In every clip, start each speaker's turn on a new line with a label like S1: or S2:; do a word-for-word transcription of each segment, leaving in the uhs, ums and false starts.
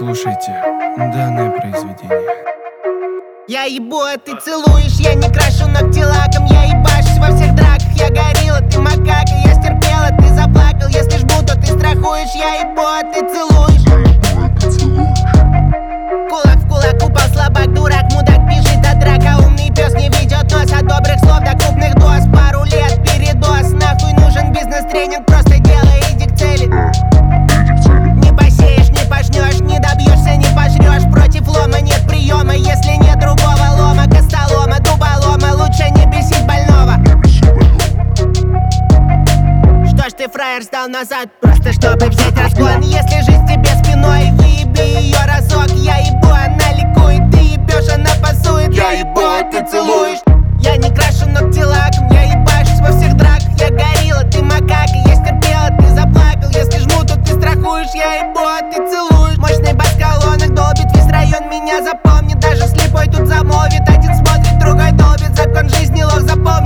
S1: Слушайте данное произведение.
S2: Я ебу, а ты целуешь, я не крашу ногти лаком. Я ебашусь во всех драках, я горила, ты макака. Я стерпела, ты заплакал, если жму, то ты страхуешь. Я ебу, а ты целуешь. Кулак в кулак упал слабак, дурак, мудак, бежит от драка. Умный пес не ведет нос от добрых слов до крупных доз. Пару лет передоз, нахуй нужен бизнес-тренинг. Просто делай, иди к цели. Не посеешь, не пожнешь, не добьешься, не пожрешь. Против лома нет приема, если нет другого лома. Костолома, дуболома, лучше не бесить больного. Что ж ты, фраер, сдал назад, просто чтобы взять разгон. Если жизнь тебе спиной, выеби ее разок. Я ебу, она ликует, ты ебешь, она пасует. Я ебу, а ты целуешь. Я не крашу ногти лаком, я ебашусь во всех драках. Я горила, ты макака, я стерпела, ты заплакал. Если жму, то ты страхуешь. Я ебу, а ты целуешь. Мощный бас колонок долбит, весь район меня запомнит. Даже слепой тут замолвит, один смотрит, другой долбит. Закон жизни лох, запомни.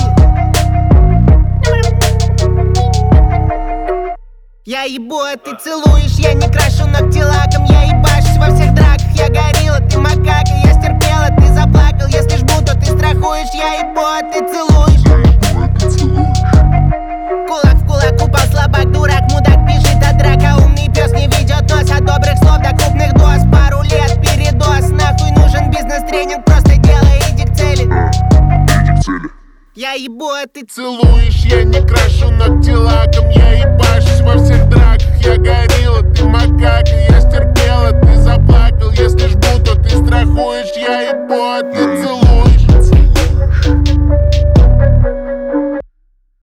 S2: Я ебу, а ты целуешь. Я не крашу ногти лаком, я ебашусь во всех драках. Я горила, ты макака, я стерпела, ты заплакал. Если жму, то ты страхуешь. Я ебу, а ты целуешь. Кулак в кулак упал слабак, дурак, мудак, бежит от драка. Умный пес не ведет нос от добрых слов до крупных доз. Пару лет передоз, нахуй нужен бизнес-тренинг. Просто делай, иди к цели. Я ебу, а ты
S3: целуешь. Я не крашу ногти лаком, я ебашусь во всех драках. Я горила, ты макака, я